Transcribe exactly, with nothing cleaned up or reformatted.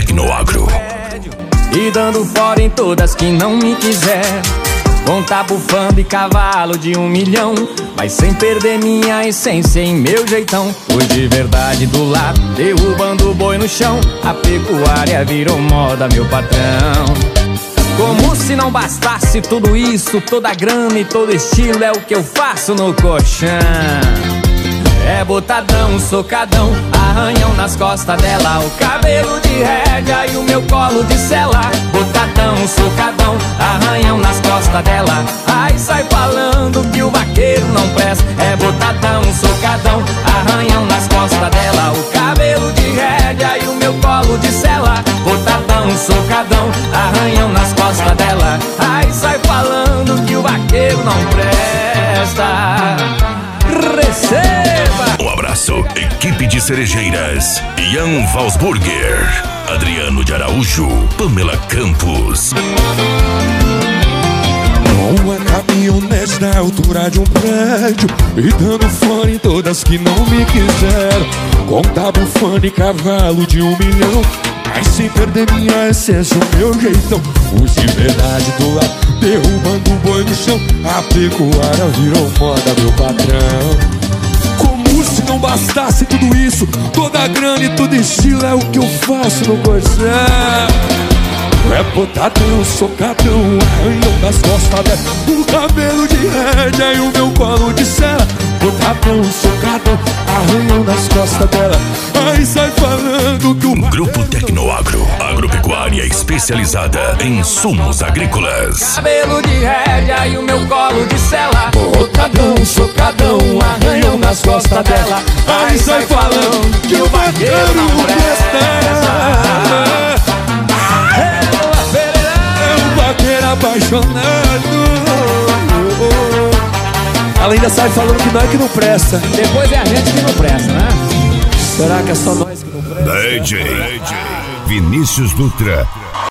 Tecnoagro. E dando fora em todas que não me quiser, com tá bufando e cavalo de um milhão, mas sem perder minha essência em meu jeitão. Fui de verdade do lado, derrubando o boi no chão. A pecuária virou moda, meu patrão. Como se não bastasse tudo isso, toda grana e todo estilo é o que eu faço no colchão. É botadão, socadão, arranhão nas costas dela, o cabelo de rédea e o meu colo de sela. Botadão, socadão, arranhão nas costas dela. Ai, sai falando que o vaqueiro não presta. É botadão, socadão, arranhão nas costas dela, o cabelo de rédea e o meu colo de sela. Botadão, socadão, arranhão nas costas dela. Ai, sai falando que o vaqueiro não presta. Receba! Um abraço, equipe de cerejeiras. Ian Valsburger, Adriano de Araújo, Pamela Campos. Uma caminhonete na altura de um prédio, e dando fone em todas que não me quiseram, com tá bufando e cavalo de um milhão, mas sem perder minha essência, o meu jeitão. Os de verdade do lado, derrubando o boi no chão. A pecuária virou moda, meu patrão. Como se não bastasse tudo isso, toda a grana e todo estilo é o que eu faço no colchão. É botadão, socadão, arranhão das costas dela, o cabelo de rédea e o meu colo de sela. Botadão, socadão, arranhão nas costas dela. Aí sai falando que o Grupo Tecnoagro, agropecuária especializada em insumos agrícolas. Cabelo de rédea e o meu colo de sela. botadão, socadão, arranhão nas costas dela. Aí sai falando que o vaqueiro não presta. Apaixonado. Ela ainda sai falando que nós que não presta. Depois é a gente que não presta, né? Será que é só nós que não presta? D J Vinícius Dutra.